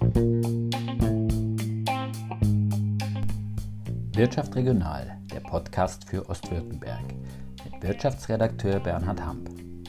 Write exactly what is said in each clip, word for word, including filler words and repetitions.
Wirtschaft regional, der Podcast für Ostwürttemberg mit Wirtschaftsredakteur Bernhard Hamp.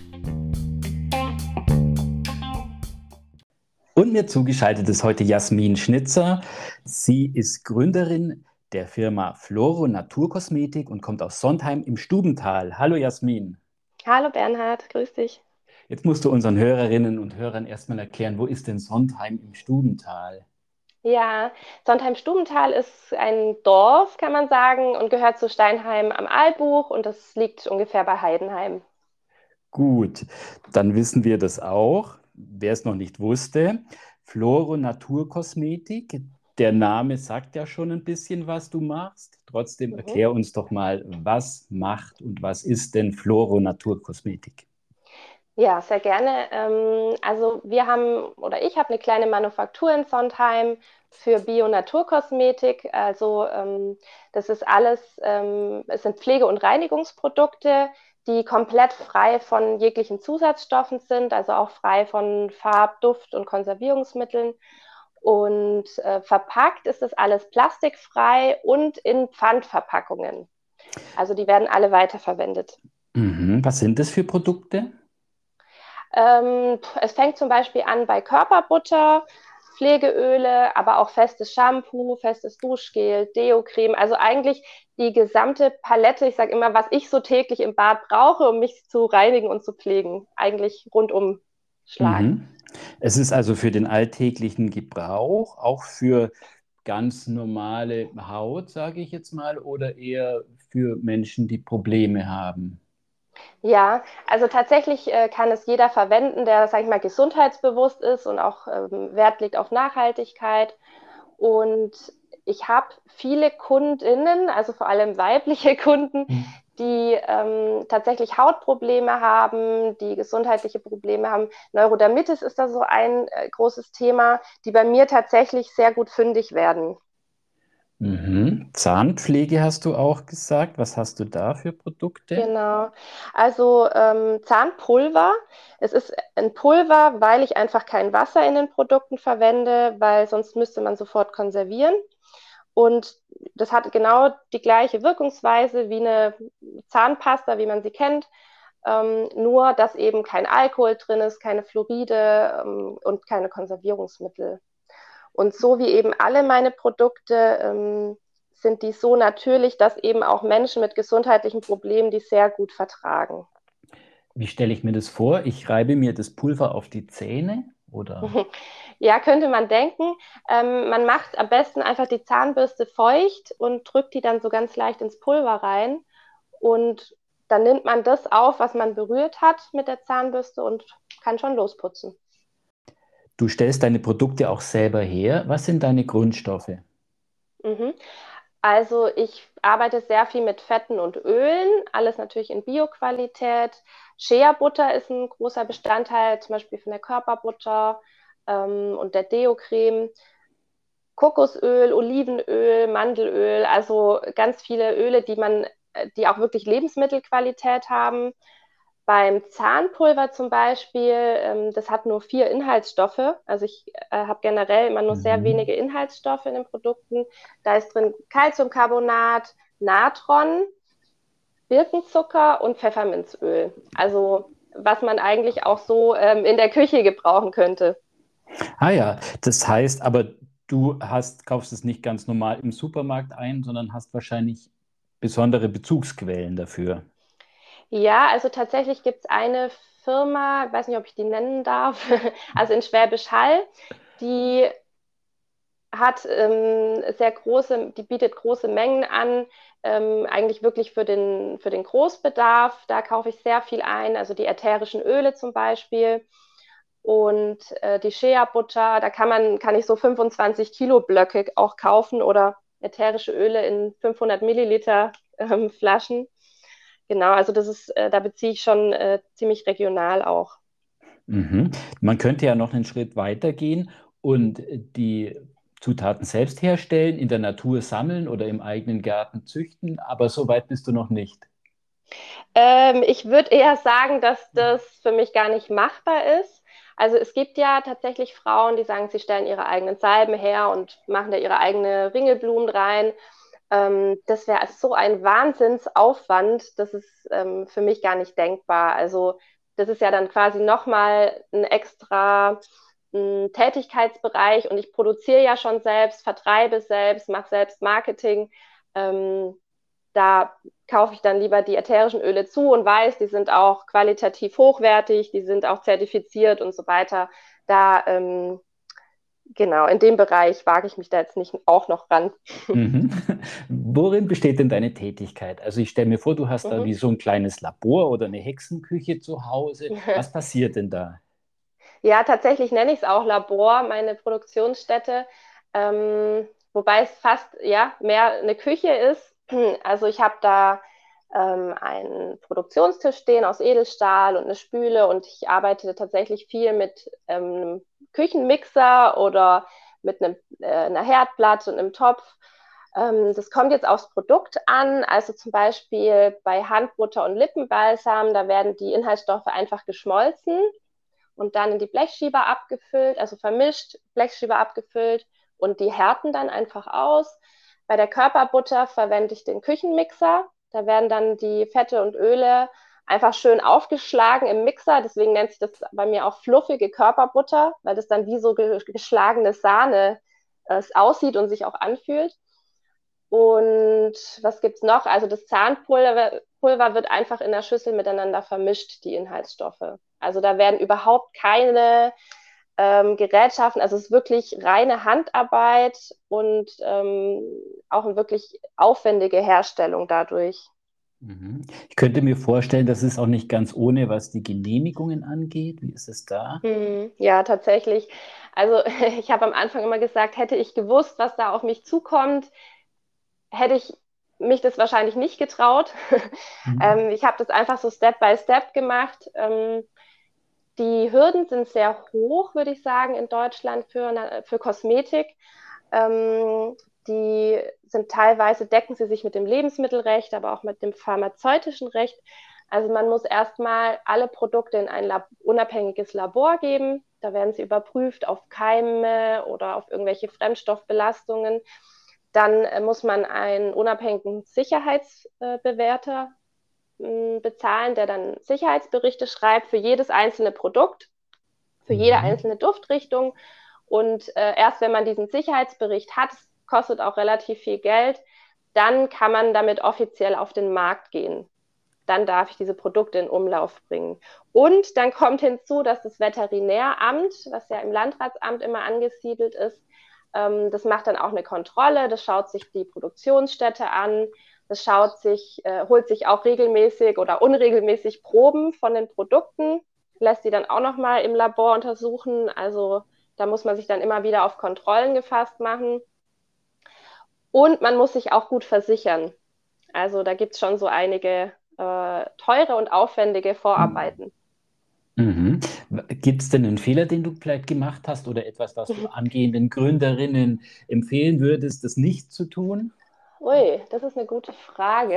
Und mir zugeschaltet ist heute Jasmin Schnitzer. Sie ist Gründerin der Firma Floro Naturkosmetik und kommt aus Sontheim im Stubental. Hallo Jasmin. Hallo Bernhard, grüß dich. Jetzt musst du unseren Hörerinnen und Hörern erstmal erklären, wo ist denn Sontheim im Stubental? Ja, Sontheim-Stubental ist ein Dorf, kann man sagen, und gehört zu Steinheim am Arlbuch und das liegt ungefähr bei Heidenheim. Gut, dann wissen wir das auch. Wer es noch nicht wusste, Floro Naturkosmetik, der Name sagt ja schon ein bisschen, was du machst. Trotzdem Mhm. erklär uns doch mal, was macht und was ist denn Floro Naturkosmetik? Ja, sehr gerne. Ähm, also wir haben, oder ich habe eine kleine Manufaktur in Sontheim für Bio-Naturkosmetik. Also ähm, das ist alles, ähm, es sind Pflege- und Reinigungsprodukte, die komplett frei von jeglichen Zusatzstoffen sind, also auch frei von Farb-, Duft- und Konservierungsmitteln. Und äh, verpackt ist das alles plastikfrei und in Pfandverpackungen. Also die werden alle weiterverwendet. Mhm. Was sind das für Produkte? Ähm, es fängt zum Beispiel an bei Körperbutter, Pflegeöle, aber auch festes Shampoo, festes Duschgel, Deo-Creme. Also eigentlich die gesamte Palette, ich sage immer, was ich so täglich im Bad brauche, um mich zu reinigen und zu pflegen. Eigentlich rundum Schlag. Mhm. Es ist also für den alltäglichen Gebrauch, auch für ganz normale Haut, sage ich jetzt mal, oder eher für Menschen, die Probleme haben? Ja, also tatsächlich äh, kann es jeder verwenden, der, sag ich mal, gesundheitsbewusst ist und auch ähm, Wert legt auf Nachhaltigkeit. Und ich habe viele Kundinnen, also vor allem weibliche Kunden, Mhm. die ähm, tatsächlich Hautprobleme haben, die gesundheitliche Probleme haben. Neurodermitis ist da so ein äh, großes Thema, die bei mir tatsächlich sehr gut fündig werden. Mhm. Zahnpflege hast du auch gesagt. Was hast du da für Produkte? Genau. Also ähm, Zahnpulver. Es ist ein Pulver, weil ich einfach kein Wasser in den Produkten verwende, weil sonst müsste man sofort konservieren. Und das hat genau die gleiche Wirkungsweise wie eine Zahnpasta, wie man sie kennt. Ähm, nur, dass eben kein Alkohol drin ist, keine Fluoride ähm, und keine Konservierungsmittel. Und so wie eben alle meine Produkte ähm, sind die so natürlich, dass eben auch Menschen mit gesundheitlichen Problemen die sehr gut vertragen. Wie stelle ich mir das vor? Ich reibe mir das Pulver auf die Zähne oder? Ja, könnte man denken. Ähm, man macht am besten einfach die Zahnbürste feucht und drückt die dann so ganz leicht ins Pulver rein. Und dann nimmt man das auf, was man berührt hat mit der Zahnbürste und kann schon losputzen. Du stellst deine Produkte auch selber her. Was sind deine Grundstoffe? Mhm. Also ich arbeite sehr viel mit Fetten und Ölen, alles natürlich in Bioqualität. Shea-Butter ist ein großer Bestandteil, zum Beispiel von der Körperbutter ähm, und der Deo-Creme. Kokosöl, Olivenöl, Mandelöl, also ganz viele Öle, die man, die auch wirklich Lebensmittelqualität haben. Beim Zahnpulver zum Beispiel, ähm, das hat nur vier Inhaltsstoffe. Also ich äh, habe generell immer nur sehr Mhm. wenige Inhaltsstoffe in den Produkten. Da ist drin Calciumcarbonat, Natron, Birkenzucker und Pfefferminzöl. Also was man eigentlich auch so ähm, in der Küche gebrauchen könnte. Ah ja, das heißt aber, du hast, kaufst es nicht ganz normal im Supermarkt ein, sondern hast wahrscheinlich besondere Bezugsquellen dafür. Ja, also tatsächlich gibt es eine Firma, ich weiß nicht, ob ich die nennen darf, also in Schwäbisch Hall, die hat ähm, sehr große, die bietet große Mengen an, ähm, eigentlich wirklich für den, für den Großbedarf. Da kaufe ich sehr viel ein, also die ätherischen Öle zum Beispiel und äh, die Shea-Butter. Da kann man, kann ich so fünfundzwanzig Kilo Blöcke auch kaufen oder ätherische Öle in fünfhundert Milliliter ähm, Flaschen. Genau, also das ist, äh, da beziehe ich schon äh, ziemlich regional auch. Mhm. Man könnte ja noch einen Schritt weiter gehen und die Zutaten selbst herstellen, in der Natur sammeln oder im eigenen Garten züchten, aber so weit bist du noch nicht. Ähm, ich würde eher sagen, dass das für mich gar nicht machbar ist. Also es gibt ja tatsächlich Frauen, die sagen, sie stellen ihre eigenen Salben her und machen da ihre eigene Ringelblumen rein. Ähm, das wäre so ein Wahnsinnsaufwand, das ist ähm, für mich gar nicht denkbar. Also das ist ja dann quasi nochmal ein extra ein Tätigkeitsbereich und ich produziere ja schon selbst, vertreibe selbst, mache selbst Marketing. Ähm, Da kaufe ich dann lieber die ätherischen Öle zu und weiß, die sind auch qualitativ hochwertig, die sind auch zertifiziert und so weiter. Da, ähm, genau, in dem Bereich wage ich mich da jetzt nicht auch noch ran. Mhm. Worin besteht denn deine Tätigkeit? Also ich stelle mir vor, du hast da Mhm. wie so ein kleines Labor oder eine Hexenküche zu Hause. Was passiert denn da? Ja, tatsächlich nenne ich es auch Labor, meine Produktionsstätte, ähm, wobei es fast ja mehr eine Küche ist. Also ich habe da ähm, einen Produktionstisch stehen aus Edelstahl und eine Spüle und ich arbeite tatsächlich viel mit ähm, einem Küchenmixer oder mit einem, äh, einer Herdplatte und einem Topf. Ähm, das kommt jetzt aufs Produkt an. Also zum Beispiel bei Handbutter und Lippenbalsam, da werden die Inhaltsstoffe einfach geschmolzen und dann in die Blechschieber abgefüllt, also vermischt, Blechschieber abgefüllt und die härten dann einfach aus. Bei der Körperbutter verwende ich den Küchenmixer. Da werden dann die Fette und Öle einfach schön aufgeschlagen im Mixer. Deswegen nennt sich das bei mir auch fluffige Körperbutter, weil das dann wie so geschlagene Sahne äh, es aussieht und sich auch anfühlt. Und was gibt es noch? Also das Zahnpulver Pulver wird einfach in der Schüssel miteinander vermischt, die Inhaltsstoffe. Also da werden überhaupt keine ähm, Gerätschaften, also es ist wirklich reine Handarbeit und ähm, auch eine wirklich aufwendige Herstellung dadurch. Mhm. Ich könnte mir vorstellen, das ist auch nicht ganz ohne, was die Genehmigungen angeht. Wie ist es da? Hm, ja, tatsächlich. Also ich habe am Anfang immer gesagt, hätte ich gewusst, was da auf mich zukommt, hätte ich mich das wahrscheinlich nicht getraut. Mhm. ähm, ich habe das einfach so Step by Step gemacht. Ähm, die Hürden sind sehr hoch, würde ich sagen, in Deutschland für, für Kosmetik. Ähm, die sind teilweise, decken sie sich mit dem Lebensmittelrecht, aber auch mit dem pharmazeutischen Recht. Also man muss erstmal alle Produkte in ein Lab unabhängiges Labor geben. Da werden sie überprüft auf Keime oder auf irgendwelche Fremdstoffbelastungen. Dann äh, muss man einen unabhängigen Sicherheitsbewerter äh, bezahlen, der dann Sicherheitsberichte schreibt für jedes einzelne Produkt, für jede Mhm. einzelne Duftrichtung. Und äh, erst wenn man diesen Sicherheitsbericht hat, kostet auch relativ viel Geld, dann kann man damit offiziell auf den Markt gehen. Dann darf ich diese Produkte in Umlauf bringen. Und dann kommt hinzu, dass das Veterinäramt, was ja im Landratsamt immer angesiedelt ist, ähm, das macht dann auch eine Kontrolle, das schaut sich die Produktionsstätte an, das schaut sich, äh, holt sich auch regelmäßig oder unregelmäßig Proben von den Produkten, lässt die dann auch nochmal im Labor untersuchen. Also da muss man sich dann immer wieder auf Kontrollen gefasst machen. Und man muss sich auch gut versichern. Also da gibt es schon so einige äh, teure und aufwendige Vorarbeiten. Mhm. Gibt es denn einen Fehler, den du vielleicht gemacht hast oder etwas, was du angehenden Gründerinnen empfehlen würdest, das nicht zu tun? Ui, das ist eine gute Frage.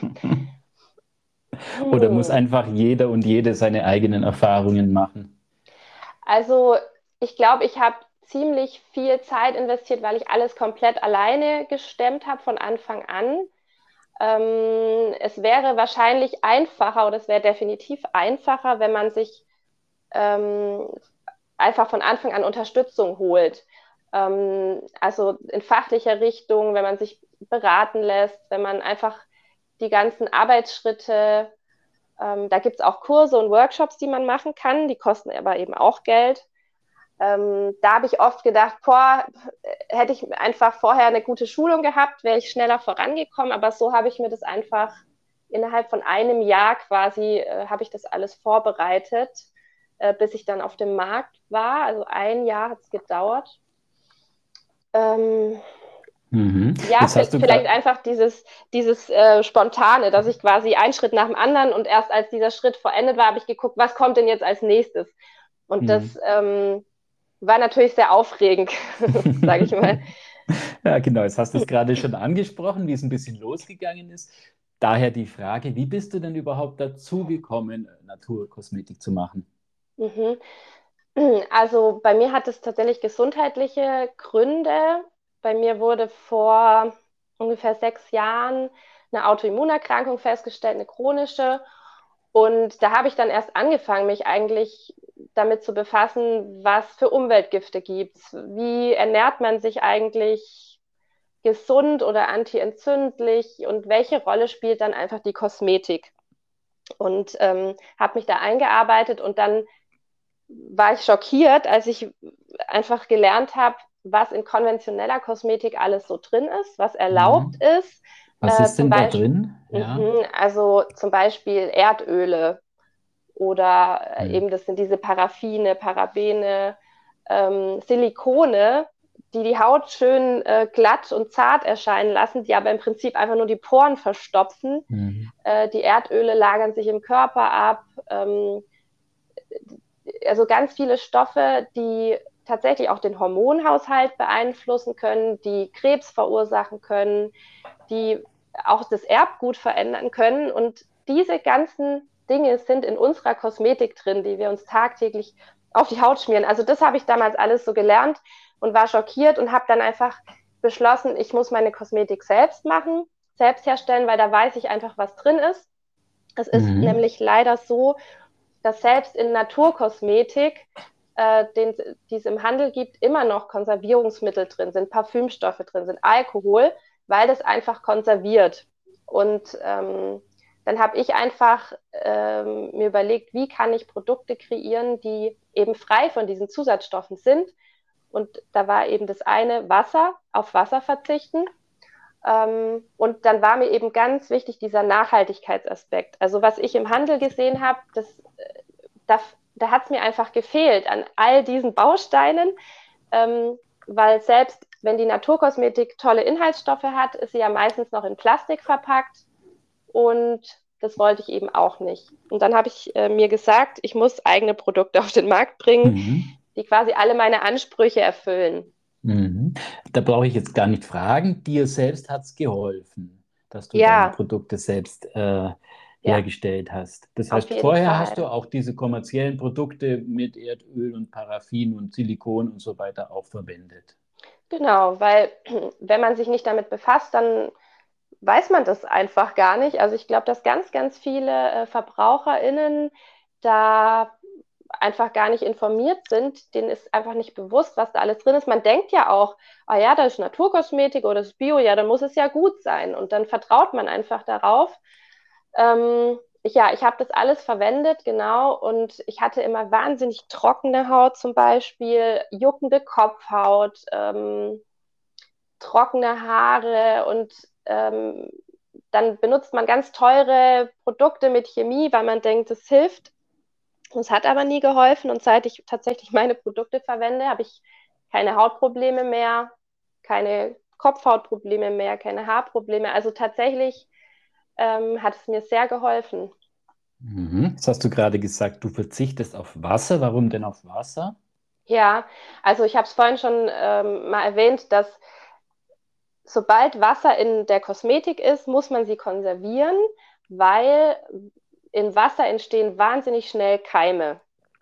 Oder muss Hm. einfach jeder und jede seine eigenen Erfahrungen machen? Also ich glaube, ich habe ziemlich viel Zeit investiert, weil ich alles komplett alleine gestemmt habe von Anfang an. Ähm, es wäre wahrscheinlich einfacher oder es wäre definitiv einfacher, wenn man sich ähm, einfach von Anfang an Unterstützung holt. Ähm, also in fachlicher Richtung, wenn man sich beraten lässt, wenn man einfach die ganzen Arbeitsschritte, ähm, da gibt es auch Kurse und Workshops, die man machen kann, die kosten aber eben auch Geld. Ähm, da habe ich oft gedacht, boah, hätte ich einfach vorher eine gute Schulung gehabt, wäre ich schneller vorangekommen, aber so habe ich mir das einfach innerhalb von einem Jahr quasi, äh, habe ich das alles vorbereitet, äh, bis ich dann auf dem Markt war. Also ein Jahr hat es gedauert. Ähm, Mhm. ja, Jetzt hast du vielleicht gerade, einfach dieses, dieses äh, Spontane, dass ich quasi einen Schritt nach dem anderen und erst als dieser Schritt vollendet war, habe ich geguckt, was kommt denn jetzt als nächstes? Und das ähm, war natürlich sehr aufregend, sage ich mal. ja, genau, jetzt hast du es gerade schon angesprochen, wie es ein bisschen losgegangen ist. Daher die Frage, wie bist du denn überhaupt dazu gekommen, Naturkosmetik zu machen? Mhm. Also bei mir hat es tatsächlich gesundheitliche Gründe. Bei mir wurde vor ungefähr sechs Jahren eine Autoimmunerkrankung festgestellt, eine chronische. Und da habe ich dann erst angefangen, mich eigentlich damit zu befassen, was für Umweltgifte gibt es. Wie ernährt man sich eigentlich gesund oder antientzündlich und welche Rolle spielt dann einfach die Kosmetik? Und ähm, habe mich da eingearbeitet und dann war ich schockiert, als ich einfach gelernt habe, was in konventioneller Kosmetik alles so drin ist, was erlaubt Mhm. ist. Was Äh, ist zum denn da Beispiel, drin? Ja. mhm, also zum Beispiel Erdöle oder äh, Mhm. eben das sind diese Paraffine, Parabene, ähm, Silikone, die die Haut schön äh, glatt und zart erscheinen lassen, die aber im Prinzip einfach nur die Poren verstopfen. Mhm. Äh, die Erdöle lagern sich im Körper ab. Ähm, also ganz viele Stoffe, die tatsächlich auch den Hormonhaushalt beeinflussen können, die Krebs verursachen können, die auch das Erbgut verändern können. Und diese ganzen Dinge sind in unserer Kosmetik drin, die wir uns tagtäglich auf die Haut schmieren. Also das habe ich damals alles so gelernt und war schockiert und habe dann einfach beschlossen, ich muss meine Kosmetik selbst machen, selbst herstellen, weil da weiß ich einfach, was drin ist. Es ist Mhm. nämlich leider so, dass selbst in Naturkosmetik, äh, den, die es im Handel gibt, immer noch Konservierungsmittel drin sind, Parfümstoffe drin sind, Alkohol, weil das einfach konserviert. Und ähm, dann habe ich einfach ähm, mir überlegt, wie kann ich Produkte kreieren, die eben frei von diesen Zusatzstoffen sind. Und da war eben das eine Wasser, auf Wasser verzichten. Ähm, und dann war mir eben ganz wichtig dieser Nachhaltigkeitsaspekt. Also was ich im Handel gesehen habe, das da, da hat es mir einfach gefehlt an all diesen Bausteinen, ähm, weil selbst wenn die Naturkosmetik tolle Inhaltsstoffe hat, ist sie ja meistens noch in Plastik verpackt und das wollte ich eben auch nicht. Und dann habe ich äh, mir gesagt, ich muss eigene Produkte auf den Markt bringen, Mhm. die quasi alle meine Ansprüche erfüllen. Mhm. Da brauche ich jetzt gar nicht fragen. Dir selbst hat es geholfen, dass du deine Ja, Produkte selbst äh, ja, hergestellt hast. Das auf heißt, jeden vorher hast du Fall. auch diese kommerziellen Produkte mit Erdöl und Paraffin und Silikon und so weiter auch verwendet. Genau, weil wenn man sich nicht damit befasst, dann weiß man das einfach gar nicht. Also ich glaube, dass ganz, ganz viele äh, VerbraucherInnen da einfach gar nicht informiert sind. Denen ist einfach nicht bewusst, was da alles drin ist. Man denkt ja auch, ah ja, das ist Naturkosmetik oder das ist Bio, ja, dann muss es ja gut sein. Und dann vertraut man einfach darauf. Ähm, ich, ja, ich habe das alles verwendet, genau. Und ich hatte immer wahnsinnig trockene Haut zum Beispiel, juckende Kopfhaut, ähm, trockene Haare und ähm, dann benutzt man ganz teure Produkte mit Chemie, weil man denkt, es hilft. Es hat aber nie geholfen und seit ich tatsächlich meine Produkte verwende, habe ich keine Hautprobleme mehr, keine Kopfhautprobleme mehr, keine Haarprobleme. Also tatsächlich ähm, hat es mir sehr geholfen. Mhm. Jetzt hast du gerade gesagt, du verzichtest auf Wasser. Warum denn auf Wasser? Ja, also ich habe es vorhin schon ähm, mal erwähnt, dass sobald Wasser in der Kosmetik ist, muss man sie konservieren, weil in Wasser entstehen wahnsinnig schnell Keime.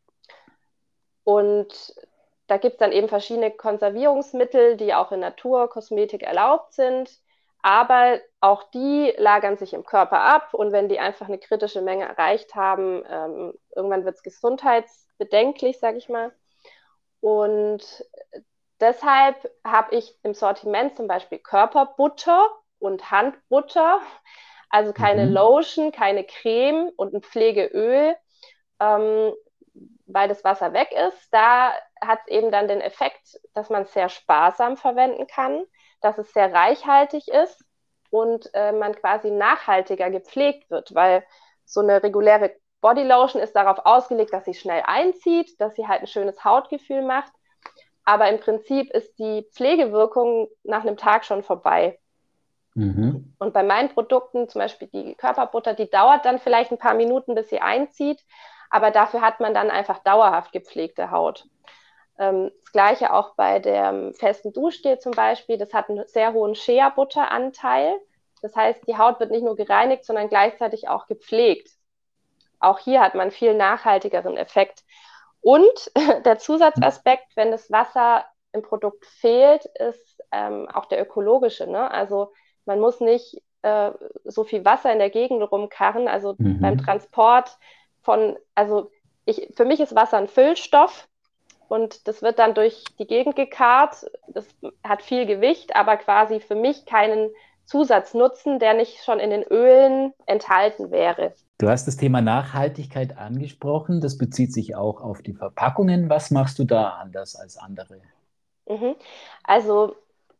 Und da gibt es dann eben verschiedene Konservierungsmittel, die auch in Naturkosmetik erlaubt sind. Aber auch die lagern sich im Körper ab. Und wenn die einfach eine kritische Menge erreicht haben, ähm, irgendwann wird es gesundheitsbedenklich, sage ich mal. Und deshalb habe ich im Sortiment zum Beispiel Körperbutter und Handbutter, also keine Mhm. Lotion, keine Creme und ein Pflegeöl, ähm, weil das Wasser weg ist. Da hat es eben dann den Effekt, dass man es sehr sparsam verwenden kann, dass es sehr reichhaltig ist und äh, man quasi nachhaltiger gepflegt wird, weil so eine reguläre Bodylotion ist darauf ausgelegt, dass sie schnell einzieht, dass sie halt ein schönes Hautgefühl macht. Aber im Prinzip ist die Pflegewirkung nach einem Tag schon vorbei. Mhm. Und bei meinen Produkten, zum Beispiel die Körperbutter, die dauert dann vielleicht ein paar Minuten, bis sie einzieht, aber dafür hat man dann einfach dauerhaft gepflegte Haut. Ähm, das gleiche auch bei dem festen Duschgel zum Beispiel, das hat einen sehr hohen Shea-Butter-Anteil. Das heißt, die Haut wird nicht nur gereinigt, sondern gleichzeitig auch gepflegt. Auch hier hat man einen viel nachhaltigeren Effekt. Und der Zusatzaspekt, wenn das Wasser im Produkt fehlt, ist ähm, auch der ökologische. Ne? Also man muss nicht äh, so viel Wasser in der Gegend rumkarren. Also beim Mhm. Transport von, also ich, für mich ist Wasser ein Füllstoff und das wird dann durch die Gegend gekarrt. Das hat viel Gewicht, aber quasi für mich keinen Zusatznutzen, der nicht schon in den Ölen enthalten wäre. Du hast das Thema Nachhaltigkeit angesprochen. Das bezieht sich auch auf die Verpackungen. Was machst du da anders als andere? Mhm. Also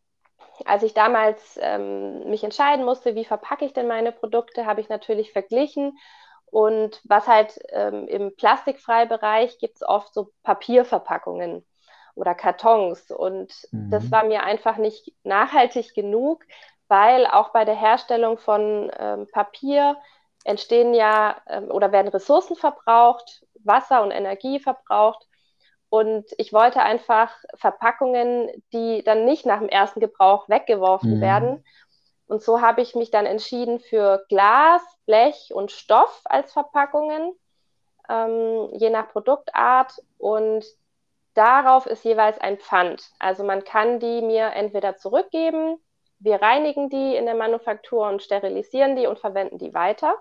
als ich damals ähm, mich entscheiden musste, wie verpacke ich denn meine Produkte, habe ich natürlich verglichen. Und was halt ähm, im Plastikfreibereich gibt es oft so Papierverpackungen oder Kartons. Und das Mhm. war mir einfach nicht nachhaltig genug, weil auch bei der Herstellung von ähm, Papier entstehen ja ähm, oder werden Ressourcen verbraucht, Wasser und Energie verbraucht. Und ich wollte einfach Verpackungen, die dann nicht nach dem ersten Gebrauch weggeworfen Mhm. werden. Und so habe ich mich dann entschieden für Glas, Blech und Stoff als Verpackungen, ähm, je nach Produktart. Und darauf ist jeweils ein Pfand. Also man kann die mir entweder zurückgeben, wir reinigen die in der Manufaktur und sterilisieren die und verwenden die weiter.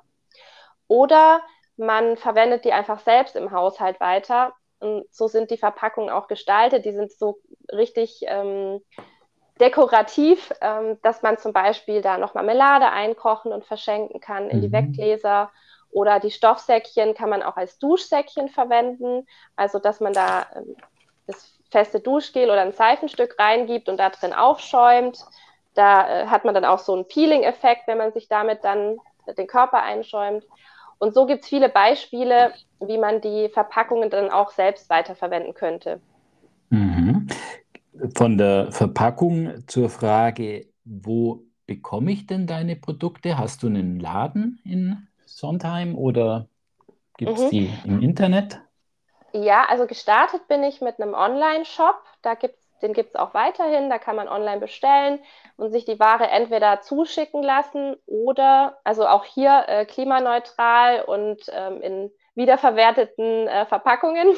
Oder man verwendet die einfach selbst im Haushalt weiter. Und so sind die Verpackungen auch gestaltet. Die sind so richtig ähm, dekorativ, ähm, dass man zum Beispiel da noch Marmelade einkochen und verschenken kann in die Mhm. Weggläser. Oder die Stoffsäckchen kann man auch als Duschsäckchen verwenden. Also dass man da ähm, das feste Duschgel oder ein Seifenstück reingibt und da drin aufschäumt. Da äh, hat man dann auch so einen Peeling-Effekt, wenn man sich damit dann den Körper einschäumt. Und so gibt es viele Beispiele, wie man die Verpackungen dann auch selbst weiterverwenden könnte. Mhm. Von der Verpackung zur Frage, wo bekomme ich denn deine Produkte? Hast du einen Laden in Sondheim oder gibt es Mhm. die im Internet? Ja, also gestartet bin ich mit einem Online-Shop. Da gibt's, den gibt es auch weiterhin. Da kann man online bestellen und sich die Ware entweder zuschicken lassen oder, also auch hier äh, klimaneutral und ähm, in wiederverwerteten äh, Verpackungen.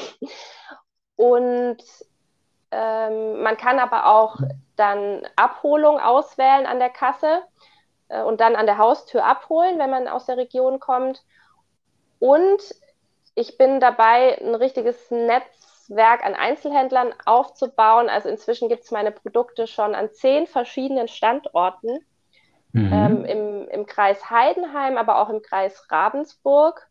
Und ähm, man kann aber auch dann Abholung auswählen an der Kasse äh, und dann an der Haustür abholen, wenn man aus der Region kommt. Und ich bin dabei, ein richtiges Netzwerk an Einzelhändlern aufzubauen. Also inzwischen gibt es meine Produkte schon an zehn verschiedenen Standorten ähm, Mhm. im, im Kreis Heidenheim, aber auch im Kreis Ravensburg,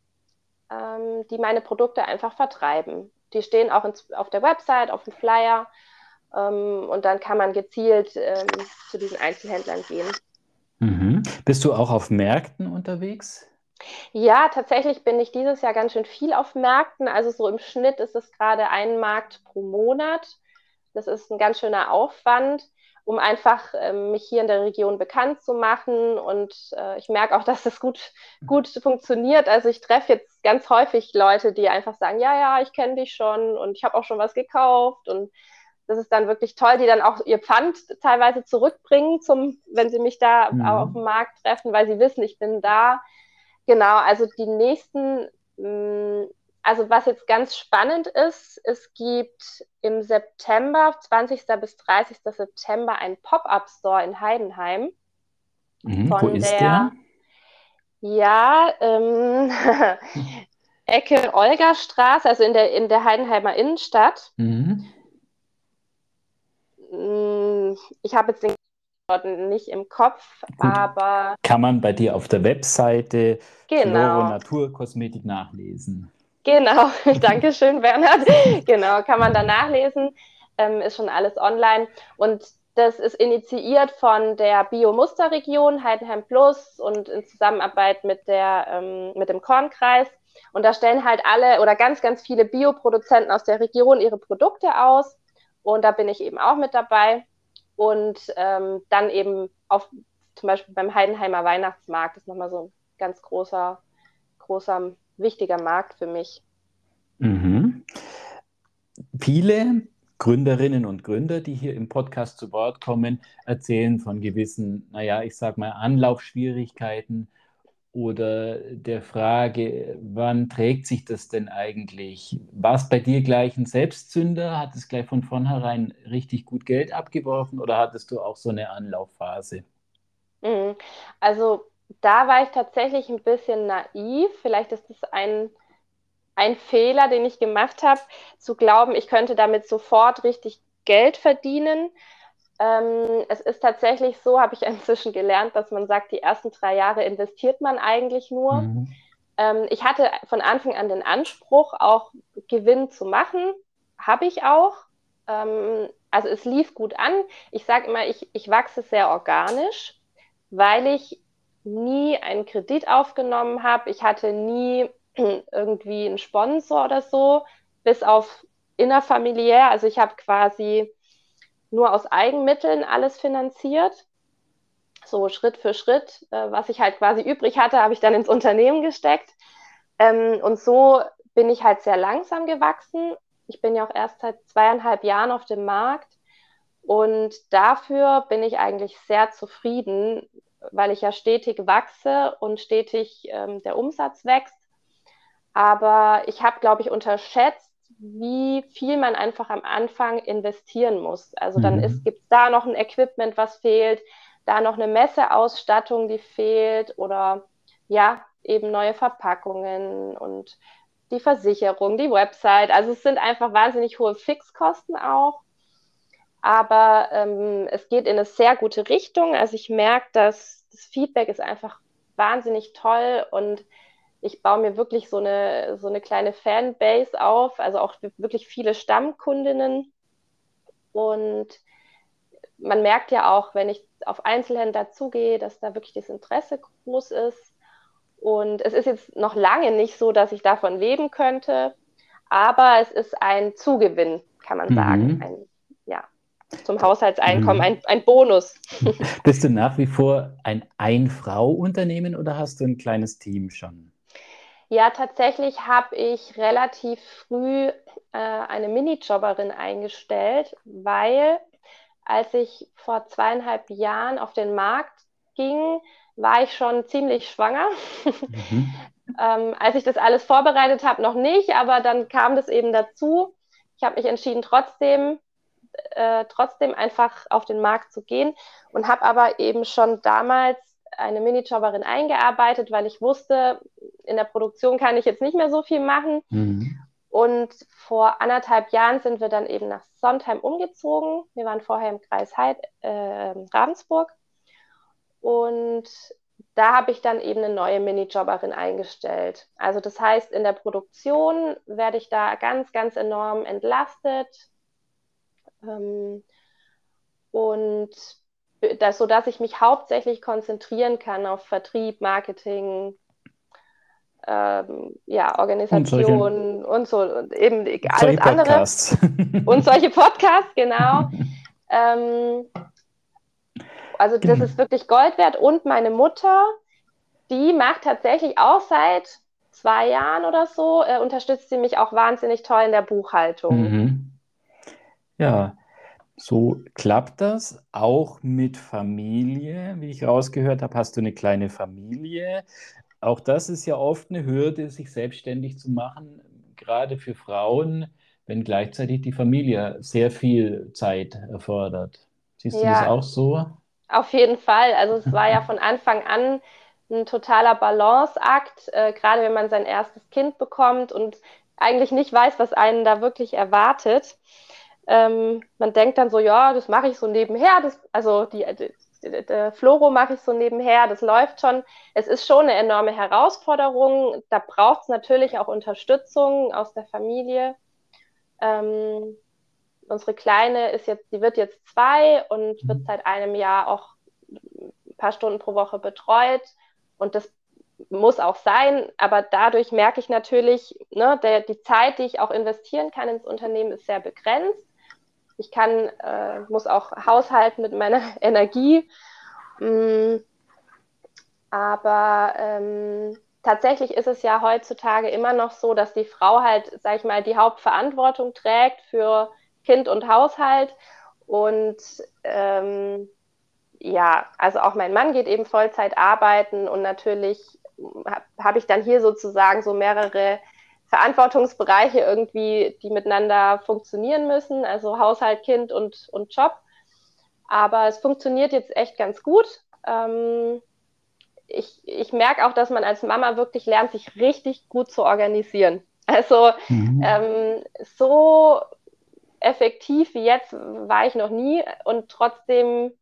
ähm, die meine Produkte einfach vertreiben. Die stehen auch ins, auf der Website, auf dem Flyer ähm, und dann kann man gezielt ähm, zu diesen Einzelhändlern gehen. Mhm. Bist du auch auf Märkten unterwegs? Ja, tatsächlich bin ich dieses Jahr ganz schön viel auf Märkten. Also so im Schnitt ist es gerade ein Markt pro Monat. Das ist ein ganz schöner Aufwand, um einfach ähm, mich hier in der Region bekannt zu machen. Und äh, ich merke auch, dass das gut, gut funktioniert. Also ich treffe jetzt ganz häufig Leute, die einfach sagen, ja, ja, ich kenne dich schon und ich habe auch schon was gekauft. Und das ist dann wirklich toll, die dann auch ihr Pfand teilweise zurückbringen, zum, wenn sie mich da auf dem Mhm. Markt treffen, weil sie wissen, ich bin da. Genau, also die nächsten, mh, also was jetzt ganz spannend ist, es gibt im September, zwanzigsten bis dreißigsten September, einen Pop-up-Store in Heidenheim Mhm. Wo von ist der? der, ja, ähm, Ecke Olgastraße, also in der, in der Heidenheimer Innenstadt. Mhm. Mh, Ich habe jetzt den Ort nicht im Kopf, Gut, aber kann man bei dir auf der Webseite Floro genau. Naturkosmetik nachlesen. Genau, danke schön, Bernhard. Genau, kann man da nachlesen, ähm, ist schon alles online. Und das ist initiiert von der Bio-Musterregion Heidenheim Plus und in Zusammenarbeit mit, der, ähm, mit dem Kornkreis. Und da stellen halt alle oder ganz, ganz viele Bioproduzenten aus der Region ihre Produkte aus. Und da bin ich eben auch mit dabei. Und ähm, dann eben auf zum Beispiel beim Heidenheimer Weihnachtsmarkt, das ist nochmal so ein ganz großer, großer, wichtiger Markt für mich. Mhm. Viele Gründerinnen und Gründer, die hier im Podcast zu Wort kommen, erzählen von gewissen, naja, ich sag mal, Anlaufschwierigkeiten oder der Frage, wann trägt sich das denn eigentlich? War es bei dir gleich ein Selbstzünder? Hat es gleich von vornherein richtig gut Geld abgeworfen oder hattest du auch so eine Anlaufphase? Mhm. Also da war ich tatsächlich ein bisschen naiv. Vielleicht ist das ein, ein Fehler, den ich gemacht habe, zu glauben, ich könnte damit sofort richtig Geld verdienen. Ähm, es ist tatsächlich so, habe ich inzwischen gelernt, dass man sagt, die ersten drei Jahre investiert man eigentlich nur. Mhm. Ähm, ich hatte von Anfang an den Anspruch, auch Gewinn zu machen. Habe ich auch. Ähm, also es lief gut an. Ich sage immer, ich, ich wachse sehr organisch, weil ich nie einen Kredit aufgenommen habe. Ich hatte nie irgendwie einen Sponsor oder so, bis auf innerfamiliär. Also ich habe quasi nur aus Eigenmitteln alles finanziert, so Schritt für Schritt. Äh, was ich halt quasi übrig hatte, habe ich dann ins Unternehmen gesteckt. Ähm, und so bin ich halt sehr langsam gewachsen. Ich bin ja auch erst seit zweieinhalb Jahren auf dem Markt und dafür bin ich eigentlich sehr zufrieden, weil ich ja stetig wachse und stetig ähm, der Umsatz wächst. Aber ich habe, glaube ich, unterschätzt, wie viel man einfach am Anfang investieren muss. Also dann Mhm. gibt es da noch ein Equipment, was fehlt, da noch eine Messeausstattung, die fehlt oder ja, eben neue Verpackungen und die Versicherung, die Website. Also es sind einfach wahnsinnig hohe Fixkosten auch. Aber ähm, es geht in eine sehr gute Richtung. Also ich merke, dass das Feedback ist einfach wahnsinnig toll und ich baue mir wirklich so eine, so eine kleine Fanbase auf, also auch wirklich viele Stammkundinnen. Und man merkt ja auch, wenn ich auf Einzelhändler zugehe, dass da wirklich das Interesse groß ist. Und es ist jetzt noch lange nicht so, dass ich davon leben könnte, aber es ist ein Zugewinn, kann man sagen. Mhm. Ein, ja, zum Haushaltseinkommen, Mhm. ein, ein Bonus. Bist du nach wie vor ein Ein-Frau-Unternehmen oder hast du ein kleines Team schon? Ja, tatsächlich habe ich relativ früh äh, eine Minijobberin eingestellt, weil als ich vor zweieinhalb Jahren auf den Markt ging, war ich schon ziemlich schwanger. Mhm. Ähm, als ich das alles vorbereitet habe, noch nicht, aber dann kam das eben dazu. Ich habe mich entschieden, trotzdem, äh, trotzdem einfach auf den Markt zu gehen und habe aber eben schon damals eine Minijobberin eingearbeitet, weil ich wusste, in der Produktion kann ich jetzt nicht mehr so viel machen. Mhm. Und vor anderthalb Jahren sind wir dann eben nach Sontheim umgezogen. Wir waren vorher im Kreis Heid, äh, Ravensburg. Und da habe ich dann eben eine neue Minijobberin eingestellt. Also das heißt, in der Produktion werde ich da ganz, ganz enorm entlastet. Ähm, und das, sodass ich mich hauptsächlich konzentrieren kann auf Vertrieb, Marketing, ähm, ja, Und solche, Organisation und so und eben alles solche andere. Podcasts. Und solche Podcasts, genau. Ähm, also das ist Genau. wirklich Gold wert. Und meine Mutter, die macht tatsächlich auch seit zwei Jahren oder so, äh, unterstützt sie mich auch wahnsinnig toll in der Buchhaltung. Mhm. Ja, so klappt das auch mit Familie. Wie ich rausgehört habe, hast du eine kleine Familie. Auch das ist ja oft eine Hürde, sich selbstständig zu machen, gerade für Frauen, wenn gleichzeitig die Familie sehr viel Zeit erfordert. Siehst du das Ja, auch so? auf jeden Fall. Also es war ja von Anfang an ein totaler Balanceakt, äh, gerade wenn man sein erstes Kind bekommt und eigentlich nicht weiß, was einen da wirklich erwartet. Ähm, man denkt dann so, ja, das mache ich so nebenher. Das, also die, die, die, die Floro mache ich so nebenher, das läuft schon. Es ist schon eine enorme Herausforderung. Da braucht es natürlich auch Unterstützung aus der Familie. Ähm, Unsere Kleine ist jetzt, die wird jetzt zwei und wird Mhm. seit einem Jahr auch ein paar Stunden pro Woche betreut. Und das muss auch sein, aber dadurch merke ich natürlich, ne, der, die Zeit, die ich auch investieren kann ins Unternehmen, ist sehr begrenzt. Ich kann, äh, muss auch haushalten mit meiner Energie. Mm, aber ähm, tatsächlich ist es ja heutzutage immer noch so, dass die Frau halt, sag ich mal, die Hauptverantwortung trägt für Kind und Haushalt. Und ähm, ja, also auch mein Mann geht eben Vollzeit arbeiten und natürlich habe hab ich dann hier sozusagen so mehrere Verantwortungsbereiche irgendwie, die miteinander funktionieren müssen, also Haushalt, Kind und, und Job. Aber es funktioniert jetzt echt ganz gut. Ähm, ich ich merke auch, dass man als Mama wirklich lernt, sich richtig gut zu organisieren. Also Mhm. ähm, so effektiv wie jetzt war ich noch nie und trotzdem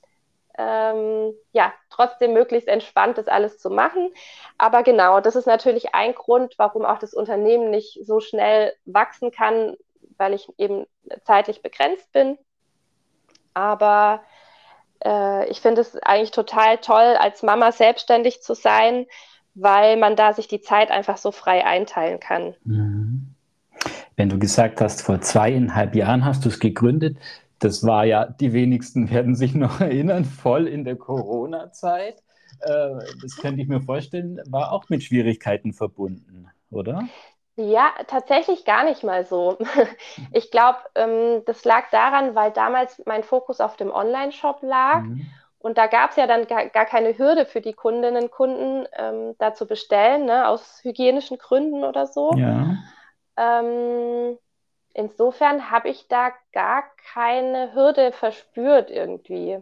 ähm, ja, trotzdem möglichst entspannt das alles zu machen. Aber genau, das ist natürlich ein Grund, warum auch das Unternehmen nicht so schnell wachsen kann, weil ich eben zeitlich begrenzt bin. Aber äh, ich finde es eigentlich total toll, als Mama selbstständig zu sein, weil man da sich die Zeit einfach so frei einteilen kann. Mhm. Wenn du gesagt hast, vor zweieinhalb Jahren hast du es gegründet, das war ja, die wenigsten werden sich noch erinnern, voll in der Corona-Zeit. Äh, das könnte ich mir vorstellen, war auch mit Schwierigkeiten verbunden, oder? Ja, tatsächlich gar nicht mal so. Ich glaube, ähm, das lag daran, weil damals mein Fokus auf dem Online-Shop lag. Mhm. Und da gab es ja dann gar, gar keine Hürde für die Kundinnen und Kunden, ähm, da zu bestellen, ne, aus hygienischen Gründen oder so. Ja. Ähm, insofern habe ich da gar keine Hürde verspürt irgendwie.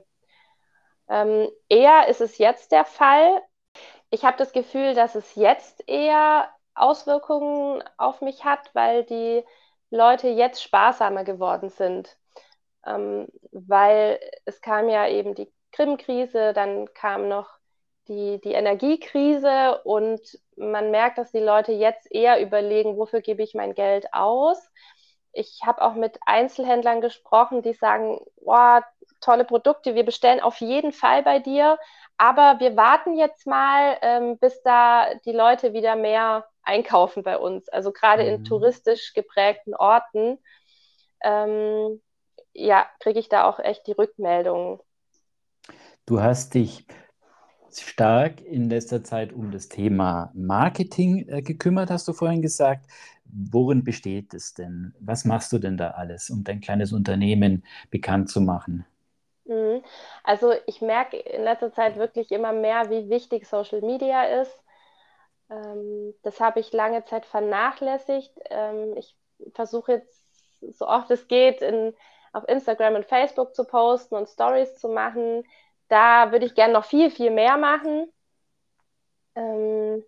Ähm, eher ist es jetzt der Fall. Ich habe das Gefühl, dass es jetzt eher Auswirkungen auf mich hat, weil die Leute jetzt sparsamer geworden sind. Ähm, weil es kam ja eben die Krim-Krise, dann kam noch die, die Energiekrise und man merkt, dass die Leute jetzt eher überlegen, wofür gebe ich mein Geld aus. Ich habe auch mit Einzelhändlern gesprochen, die sagen, wow, tolle Produkte, wir bestellen auf jeden Fall bei dir, aber wir warten jetzt mal, ähm, bis da die Leute wieder mehr einkaufen bei uns. Also gerade in Mhm. touristisch geprägten Orten, ähm, ja, kriege ich da auch echt die Rückmeldungen. Du hast dich stark in letzter Zeit um das Thema Marketing äh, gekümmert, hast du vorhin gesagt. Worin besteht es denn? Was machst du denn da alles, um dein kleines Unternehmen bekannt zu machen? Mhm. Also ich merke in letzter Zeit wirklich immer mehr, wie wichtig Social Media ist. Ähm, das habe ich lange Zeit vernachlässigt. Ähm, ich versuche jetzt, so oft es geht, in, auf Instagram und Facebook zu posten und Stories zu machen. Da würde ich gerne noch viel, viel mehr machen. Ähm,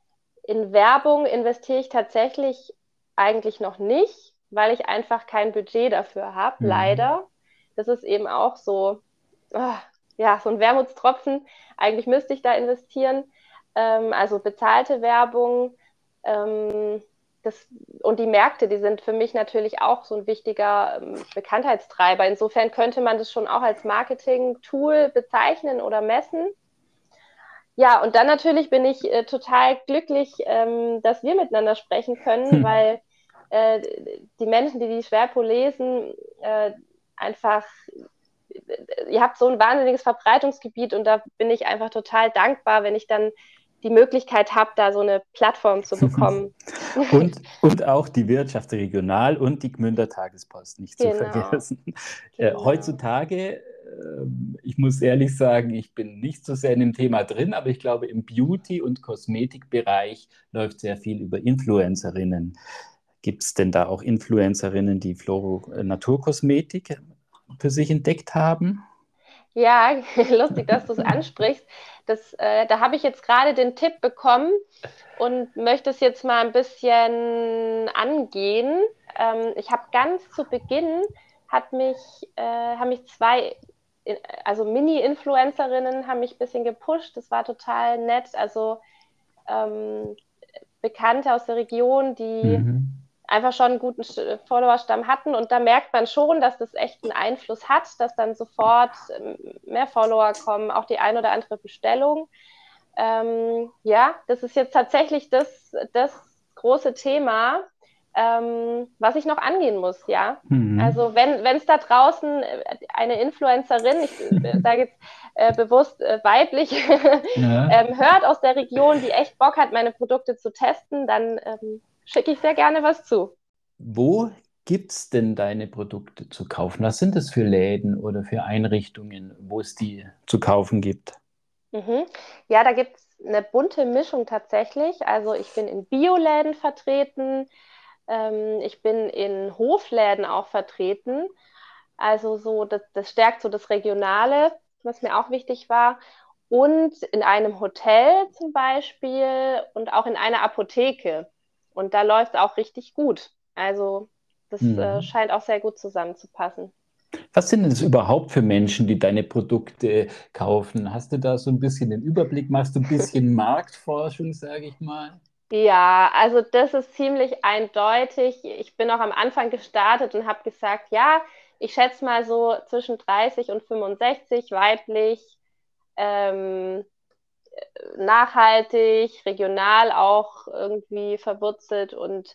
in Werbung investiere ich tatsächlich eigentlich noch nicht, weil ich einfach kein Budget dafür habe, Mhm. leider. Das ist eben auch so, ah, ja, so ein Wermutstropfen. Eigentlich müsste ich da investieren. Ähm, also bezahlte Werbung. Ähm, das, und die Märkte, die sind für mich natürlich auch so ein wichtiger ähm, Bekanntheitstreiber. Insofern könnte man das schon auch als Marketing-Tool bezeichnen oder messen. Ja, und dann natürlich bin ich äh, total glücklich, ähm, dass wir miteinander sprechen können, Hm. weil äh, die Menschen, die die Schwerpo lesen, äh, einfach, äh, ihr habt so ein wahnsinniges Verbreitungsgebiet und da bin ich einfach total dankbar, wenn ich dann die Möglichkeit habe, da so eine Plattform zu bekommen. Und, und auch die Wirtschaft regional und die Gmünder Tagespost nicht zu Genau, vergessen. Äh, genau. heutzutage, äh, ich muss ehrlich sagen, ich bin nicht so sehr in dem Thema drin, aber ich glaube, im Beauty- und Kosmetikbereich läuft sehr viel über Influencerinnen. Gibt es denn da auch Influencerinnen, die Floro äh, Naturkosmetik für sich entdeckt haben? Ja, lustig, dass du es ansprichst. Das, äh, da habe ich jetzt gerade den Tipp bekommen und möchte es jetzt mal ein bisschen angehen. Ähm, ich habe ganz zu Beginn hat mich, äh, haben mich zwei, äh, also Mini-Influencerinnen haben mich ein bisschen gepusht. Das war total nett. Also ähm, Bekannte aus der Region, die Mhm. einfach schon einen guten Followerstamm hatten. Und da merkt man schon, dass das echt einen Einfluss hat, dass dann sofort ähm, mehr Follower kommen, auch die ein oder andere Bestellung. Ähm, ja, das ist jetzt tatsächlich das, das große Thema, ähm, was ich noch angehen muss, ja. Mhm. Also wenn wenn es da draußen äh, eine Influencerin, ich äh, sage jetzt äh, bewusst äh, weiblich, Ja. ähm, hört aus der Region, die echt Bock hat, meine Produkte zu testen, dann ähm, schicke ich sehr gerne was zu. Wo gibt es denn deine Produkte zu kaufen? Was sind das für Läden oder für Einrichtungen, wo es die zu kaufen gibt? Mhm. Ja, da gibt's eine bunte Mischung tatsächlich. Also ich bin in Bioläden vertreten, ähm, ich bin in Hofläden auch vertreten. Also so, das, das stärkt so das Regionale, was mir auch wichtig war. Und in einem Hotel zum Beispiel und auch in einer Apotheke. Und da läuft es auch richtig gut. Also das äh, Mhm. scheint auch sehr gut zusammenzupassen. Was sind denn das überhaupt für Menschen, die deine Produkte kaufen? Hast du da so ein bisschen den Überblick? Machst du ein bisschen Marktforschung, sage ich mal? Ja, also das ist ziemlich eindeutig. Ich bin auch am Anfang gestartet und habe gesagt, ja, ich schätze mal so zwischen dreißig und fünfundsechzig weiblich, ähm, nachhaltig, regional auch irgendwie verwurzelt und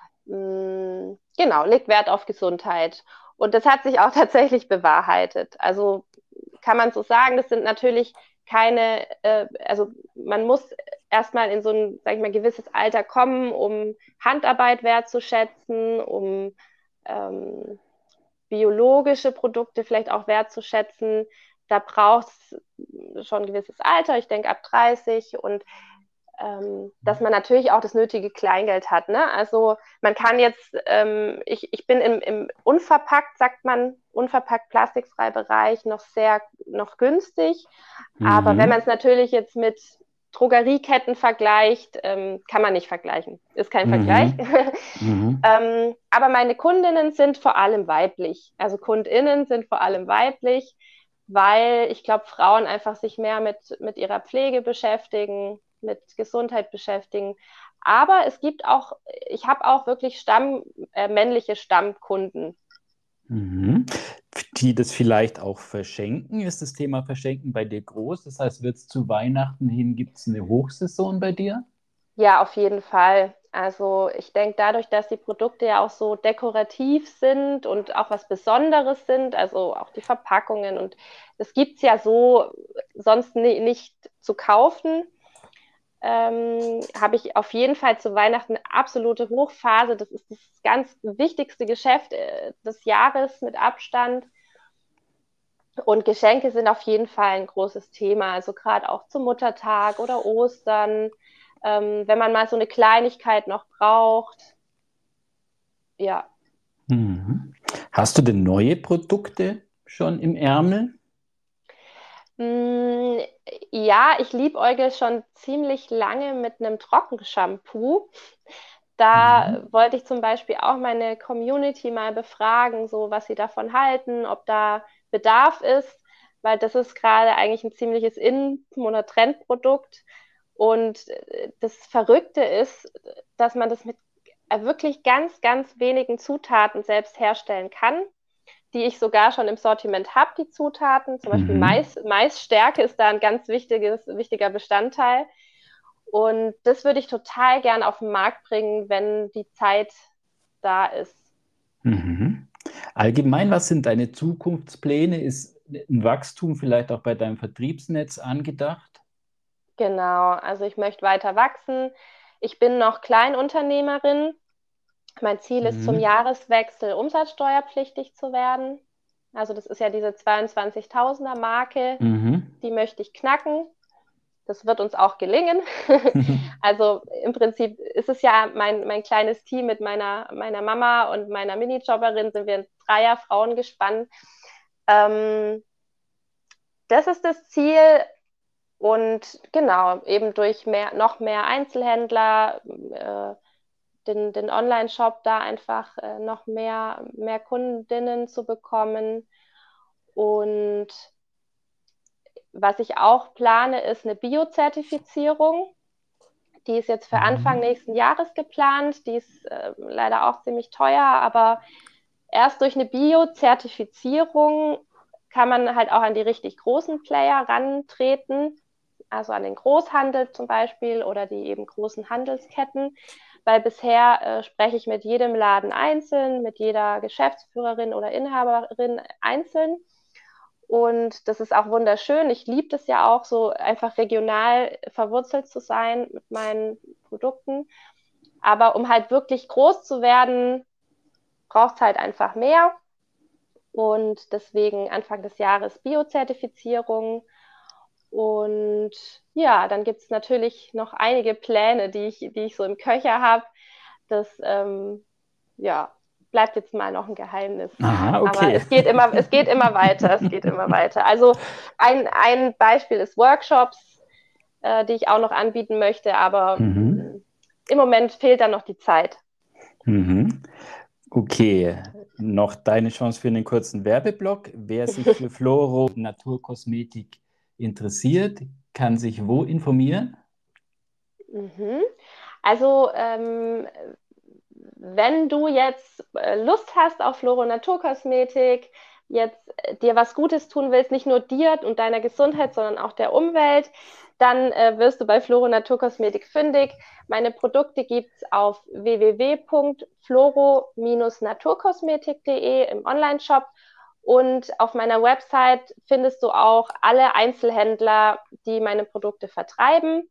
mh, genau, legt Wert auf Gesundheit. Und das hat sich auch tatsächlich bewahrheitet. Also kann man so sagen, das sind natürlich keine, äh, also man muss erstmal in so ein, sag ich mal, gewisses Alter kommen, um Handarbeit wertzuschätzen, um ähm, biologische Produkte vielleicht auch wertzuschätzen. Da braucht es schon ein gewisses Alter, ich denke ab dreißig und ähm, dass man natürlich auch das nötige Kleingeld hat. Ne? Also man kann jetzt, ähm, ich, ich bin im, im unverpackt, sagt man, unverpackt plastikfrei Bereich noch sehr, noch günstig. Aber wenn man Mhm. es natürlich jetzt mit Drogerieketten vergleicht, ähm, kann man nicht vergleichen. Ist kein Vergleich. Mhm. Mhm. ähm, aber meine Kundinnen sind vor allem weiblich. Also Kundinnen sind vor allem weiblich, weil ich glaube, Frauen einfach sich mehr mit, mit ihrer Pflege beschäftigen, mit Gesundheit beschäftigen. Aber es gibt auch, ich habe auch wirklich Stamm, äh, männliche Stammkunden. Mhm. Die das vielleicht auch verschenken. Ist das Thema Verschenken bei dir groß? Das heißt, wird es zu Weihnachten hin, gibt es eine Hochsaison bei dir? Ja, auf jeden Fall. Also ich denke, dadurch, dass die Produkte ja auch so dekorativ sind und auch was Besonderes sind, also auch die Verpackungen und das gibt es ja so sonst ni nicht zu kaufen, ähm, habe ich auf jeden Fall zu Weihnachten eine absolute Hochphase. Das ist das ganz wichtigste Geschäft äh, des Jahres mit Abstand. Und Geschenke sind auf jeden Fall ein großes Thema, also gerade auch zum Muttertag oder Ostern, ähm, wenn man mal so eine Kleinigkeit noch braucht. Ja. Mhm. Hast du denn neue Produkte schon im Ärmel? Mm, ja, ich liebäugle schon ziemlich lange mit einem Trockenshampoo. Da Mhm. wollte ich zum Beispiel auch meine Community mal befragen, so was sie davon halten, ob da Bedarf ist, weil das ist gerade eigentlich ein ziemliches In- oder Trendprodukt. Und äh, das Verrückte ist, dass man das mit äh, wirklich ganz, ganz wenigen Zutaten selbst herstellen kann, die ich sogar schon im Sortiment habe, die Zutaten. Zum Beispiel Mhm. Mais, Maisstärke ist da ein ganz wichtiges, wichtiger Bestandteil. Und das würde ich total gern auf den Markt bringen, wenn die Zeit da ist. Mhm. Allgemein, was sind deine Zukunftspläne? Ist ein Wachstum vielleicht auch bei deinem Vertriebsnetz angedacht? Genau, also ich möchte weiter wachsen. Ich bin noch Kleinunternehmerin. Mein Ziel ist zum Mhm. Jahreswechsel umsatzsteuerpflichtig zu werden. Also das ist ja diese zweiundzwanzigtausender Marke, Mhm. die möchte ich knacken. Das wird uns auch gelingen. Also im Prinzip ist es ja mein, mein kleines Team mit meiner, meiner Mama und meiner Minijobberin, sind wir ein Dreier Frauengespann. Ähm, Das ist das Ziel und genau, eben durch mehr, noch mehr Einzelhändler, äh, den, den Online-Shop da einfach äh, noch mehr, mehr Kundinnen zu bekommen. Und was ich auch plane, ist eine Bio-Zertifizierung. Die ist jetzt für Anfang Mhm. nächsten Jahres geplant. Die ist äh, leider auch ziemlich teuer, aber erst durch eine Bio-Zertifizierung kann man halt auch an die richtig großen Player rantreten, also an den Großhandel zum Beispiel oder die eben großen Handelsketten, weil bisher äh, spreche ich mit jedem Laden einzeln, mit jeder Geschäftsführerin oder Inhaberin einzeln. Und das ist auch wunderschön. Ich liebe das ja auch, so einfach regional verwurzelt zu sein mit meinen Produkten. Aber um halt wirklich groß zu werden, braucht es halt einfach mehr. Und deswegen Anfang des Jahres Bio-Zertifizierung. Und ja, dann gibt es natürlich noch einige Pläne, die ich, die ich so im Köcher habe. Das ähm, ja, bleibt jetzt mal noch ein Geheimnis. Aha, Aber okay. es geht immer, es geht immer weiter, es geht immer weiter. Also ein, ein Beispiel ist Workshops, äh, die ich auch noch anbieten möchte, aber Mhm. mh, im Moment fehlt dann noch die Zeit. Mhm. Okay, noch deine Chance für einen kurzen Werbeblock. Wer sich für Floro Naturkosmetik interessiert, kann sich wo informieren? Mhm. Also ähm, wenn du jetzt äh, Lust hast auf Floro Naturkosmetik, jetzt äh, dir was Gutes tun willst, nicht nur dir und deiner Gesundheit, sondern auch der Umwelt, dann äh, wirst du bei Floro Naturkosmetik fündig. Meine Produkte gibt es auf w w w punkt floro naturkosmetik punkt de im Onlineshop und auf meiner Website findest du auch alle Einzelhändler, die meine Produkte vertreiben.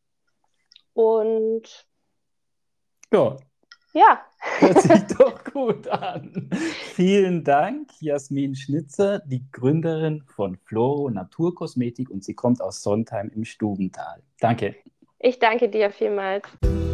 Und Ja, ja, hört sich doch gut an. Vielen Dank, Jasmin Schnitzer, die Gründerin von Floro Naturkosmetik, und sie kommt aus Sontheim im Stubental. Danke. ich danke dir vielmals.